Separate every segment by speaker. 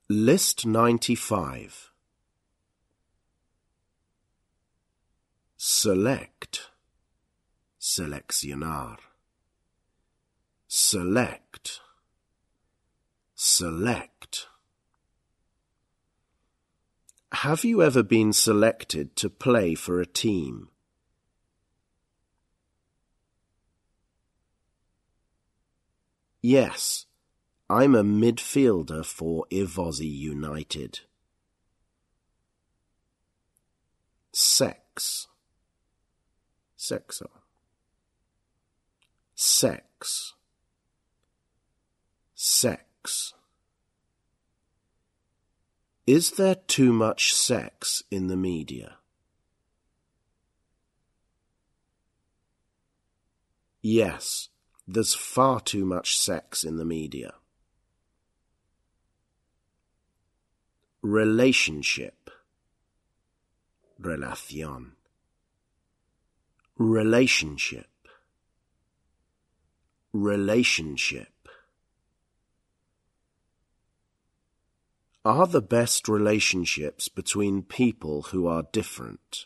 Speaker 1: List 95. Select, seleccionar. Select, select. Have you ever been selected to play for a team? Yes, I'm a midfielder for Ivozy United. Sex, sexo. Sex, sex. Is there too much sex in the media? Yes, there's far too much sex in the media. Relationship, relación. Relationship, relationship. Are the best relationships between people who are different?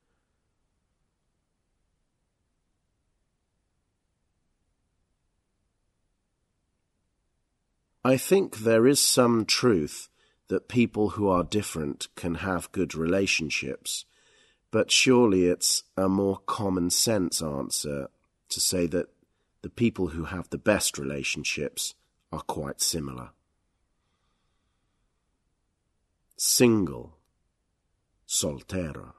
Speaker 1: I think there is some truth that people who are different can have good relationships, but surely it's a more common sense answer to say that the people who have the best relationships are quite similar. Single, soltero.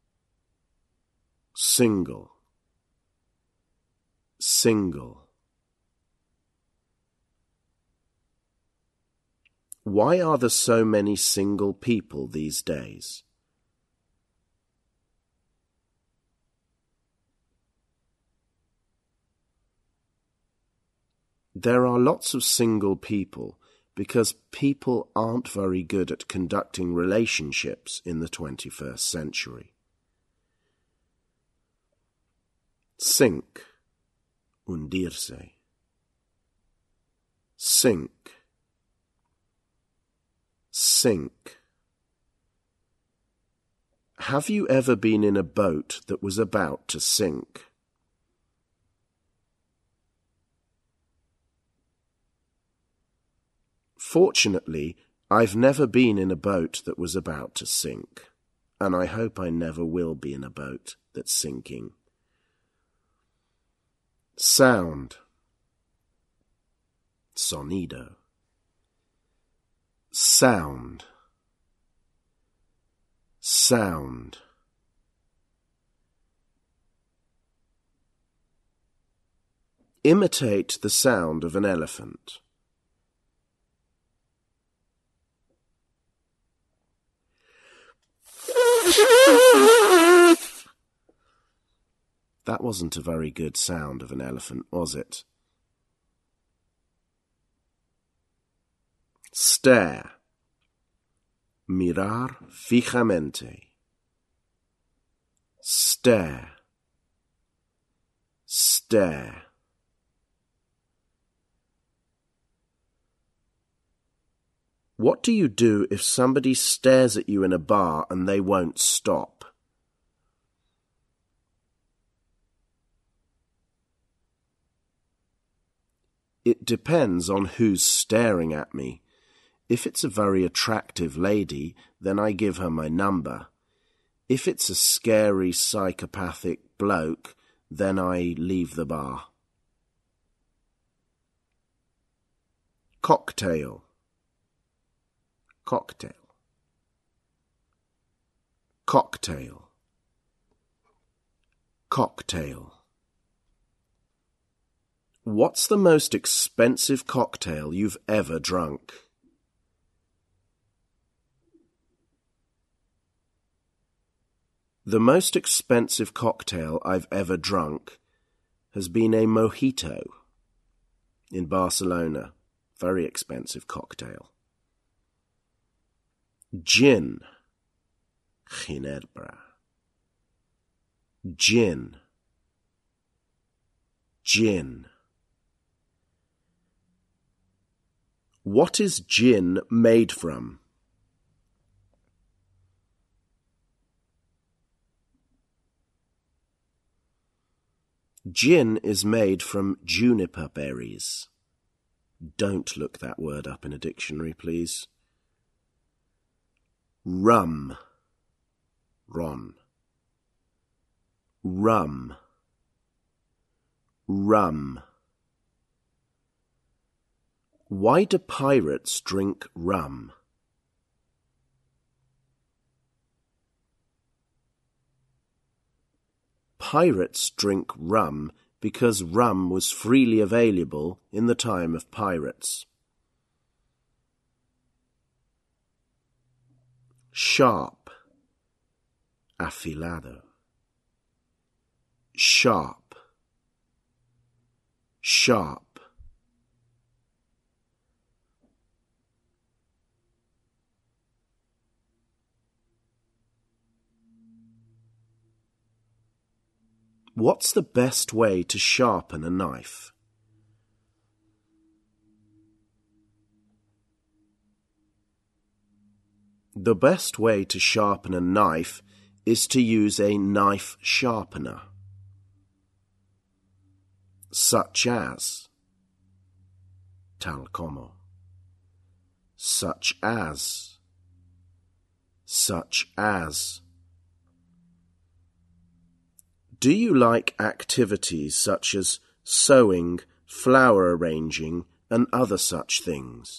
Speaker 1: Single, single. Why are there so many single people these days? There are lots of single people because people aren't very good at conducting relationships in the 21st century. Sink, hundirse. Sink, sink. Have you ever been in a boat that was about to sink? Fortunately, I've never been in a boat that was about to sink, and I hope I never will be in a boat that's sinking. Sound, sonido. Sound, sound. Imitate the sound of an elephant. That wasn't a very good sound of an elephant, was it? Stare. Mirar fijamente. Stare. Stare. What do you do if somebody stares at you in a bar and they won't stop? It depends on who's staring at me. If it's a very attractive lady, then I give her my number. If it's a scary psychopathic bloke, then I leave the bar. Cocktail. Cocktail. Cocktail. Cocktail. What's the most expensive cocktail you've ever drunk? The most expensive cocktail I've ever drunk has been a mojito in Barcelona. Very expensive cocktail. Gin. Ginebra. Gin. Gin. What is gin made from? Gin is made from juniper berries. Don't look that word up in a dictionary, please. Rum. Ron. Rum. Rum. Why do pirates drink rum? Pirates drink rum because rum was freely available in the time of pirates. Sharp. Afilado. Sharp. Sharp. What's the best way to sharpen a knife? The best way to sharpen a knife is to use a knife sharpener, such as, tal como, such as, such as. Do you like activities such as sewing, flower arranging, and other such things?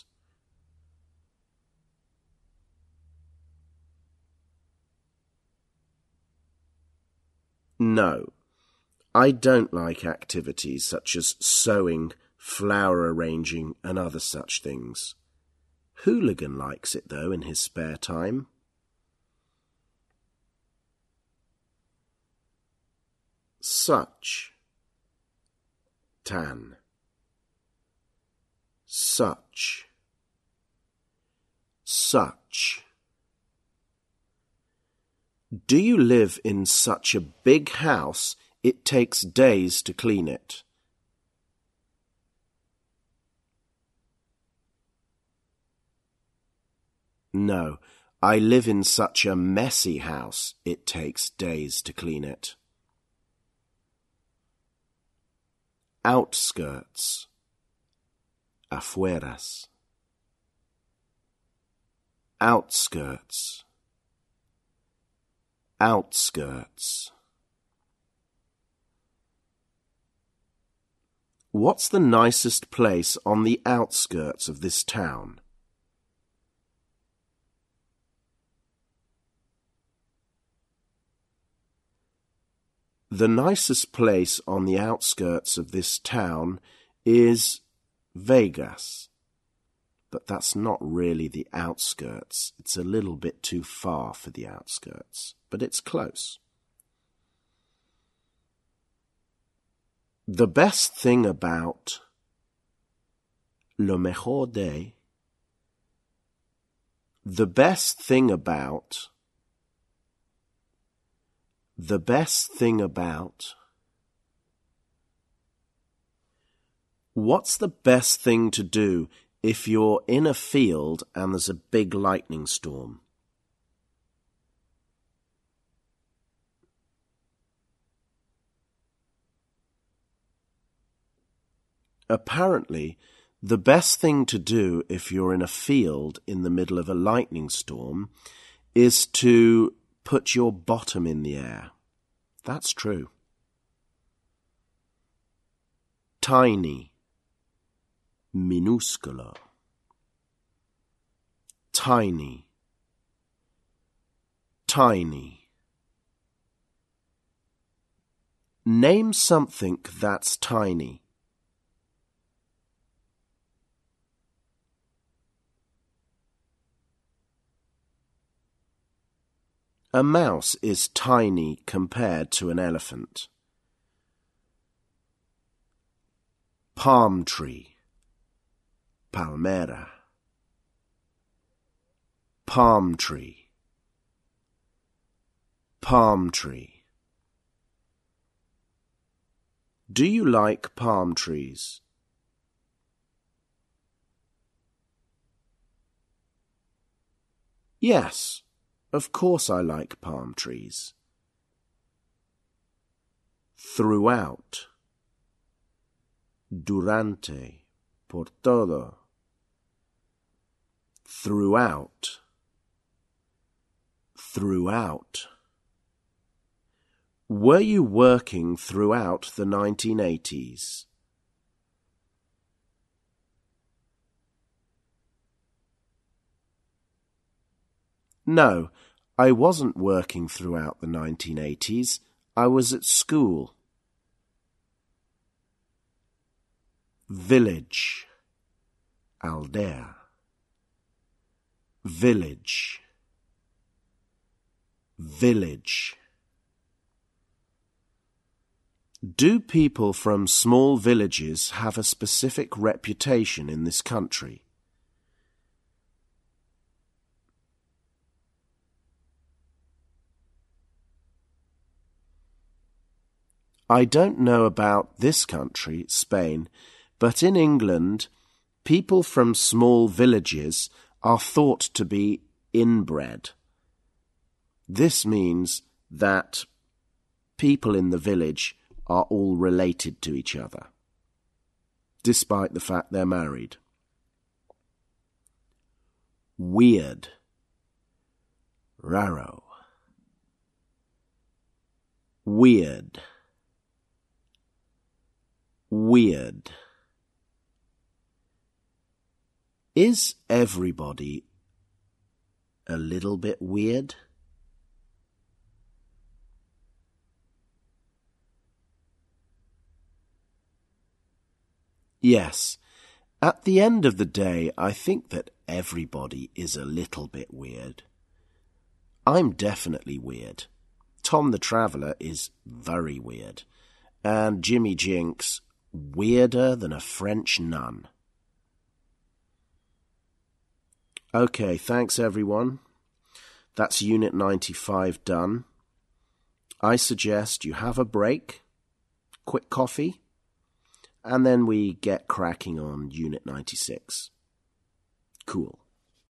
Speaker 1: No, I don't like activities such as sewing, flower arranging, and other such things. Hooligan likes it, though, in his spare time. Such. Tan. Such. Such. Do you live in such a big house it takes days to clean it? No, I live in such a messy house it takes days to clean it. Outskirts. Afueras. Outskirts. Outskirts. What's the nicest place on the outskirts of this town? The nicest place on the outskirts of this town is Vegas. But that's not really the outskirts. It's a little bit too far for the outskirts, but it's close. The best thing about lo mejor de. The best thing about. The best thing about. What's the best thing to do if you're in a field and there's a big lightning storm? Apparently, the best thing to do if you're in a field in the middle of a lightning storm is to put your bottom in the air. That's true. Tiny. Minuscolo. Tiny. Tiny. Name something that's tiny. A mouse is tiny compared to an elephant. Palm tree. Palmera. Palm tree. Palm tree. Do you like palm trees? Yes, of course I like palm trees. Throughout. Durante. Por todo. Throughout. Throughout. Were you working throughout the 1980s? No, I wasn't working throughout the 1980s. I was at school. Village. Aldea. Village. Village. Do people from small villages have a specific reputation in this country? I don't know about this country, Spain, but in England, people from small villages are thought to be inbred. This means that people in the village are all related to each other, despite the fact they're married. Weird. Raro. Weird. Weird. Is everybody a little bit weird? Yes. At the end of the day, I think that everybody is a little bit weird. I'm definitely weird. Tom the Traveller is very weird. And Jimmy Jinks, weirder than a French nun. Okay, thanks everyone. That's Unit 95 done. I suggest you have a break, quick coffee, and then we get cracking on Unit 96. Cool.